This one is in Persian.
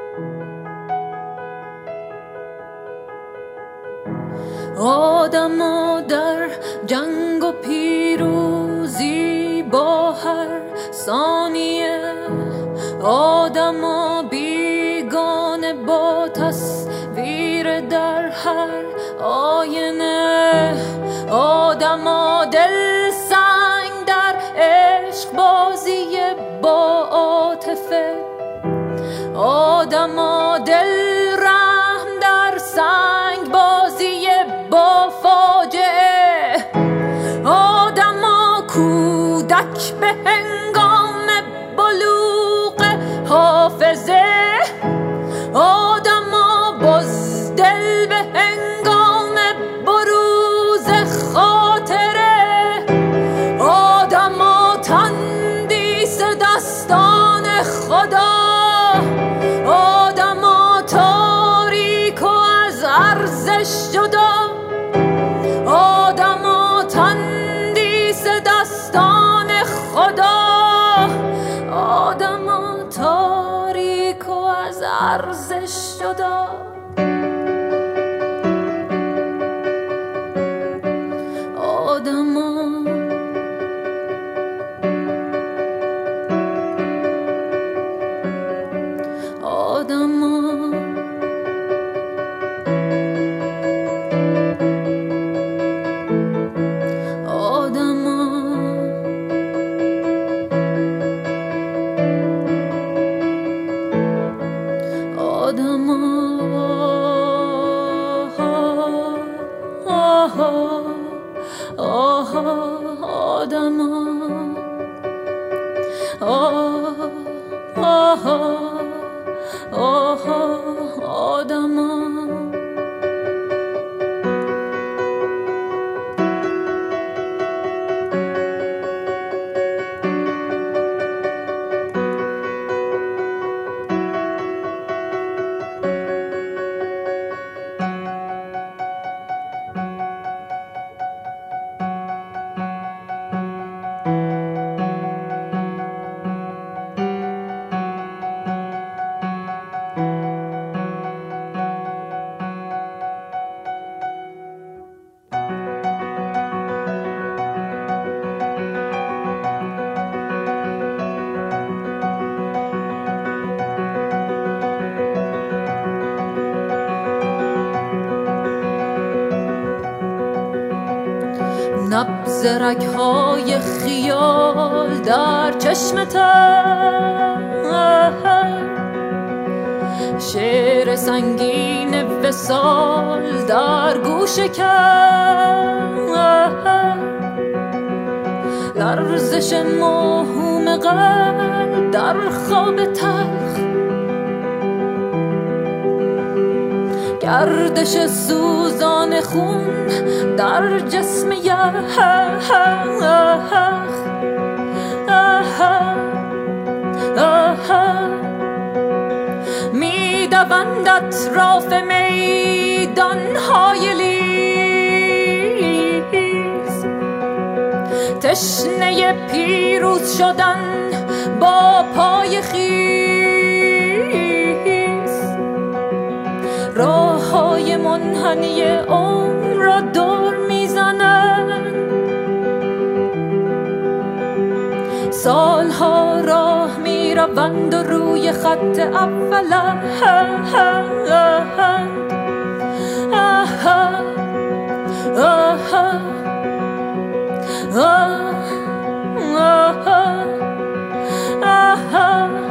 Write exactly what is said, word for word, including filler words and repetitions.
آدما در جنگ و پیروزی با هر ثانیه، آدما بیگانه با تصویر در هر آینه، آدما دل سنگ در عشق بازی با عاطفه، آدما دل رحم در سنگ بازی با فاجعه، آدما کودک به هنگام بلوغ حافظه، آدما بزدل به هنگام بروز خاطره، آدما تندیس دستان خدا، آدما تاریک و از ارزش جدا، آدما تندیس دستان خدا، آدما تاریک و از ارزش جدا. آدما آدما نبض رگ‌های خیال در چشم تر، شعر سنگین وصال در گوش کر، لرزش موهوم قلب در خواب تلخ، گردش سوزان خون در جسم یخ، میدوند اطراف میدان‌های لیز، تشنه پیروز شدن با پای خیس، راه‌های منحنی عمر را دور میزنند، سالها راه میروند و روی خط اولند، آه